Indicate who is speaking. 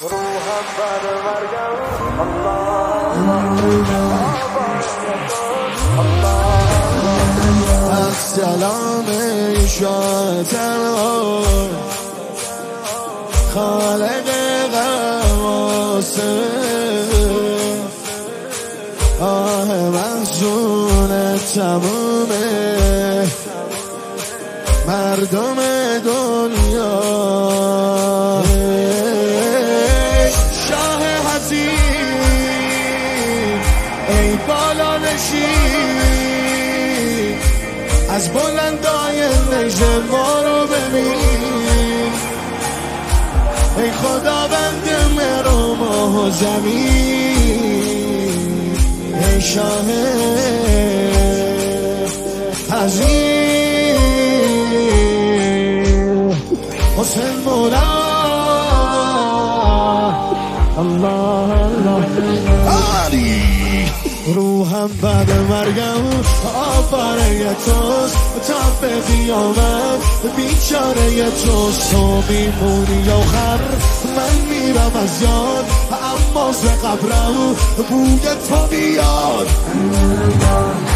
Speaker 1: روحم بر مرگم
Speaker 2: السلام ایشان خالق غواسه آه محزون تمومه مردم دنیا شاه حزین ای بالا نشین از بلندای نجد ما رو ببین ای خداوند مهر و ماه و زمین ای شاه حزین حسین مولا الله الله روحم بعد مرگم آفره توست تا به قیامت بیچاره توست تو میمونی آخر من میرم از یاد اما ز قبرم بوی تو بیاد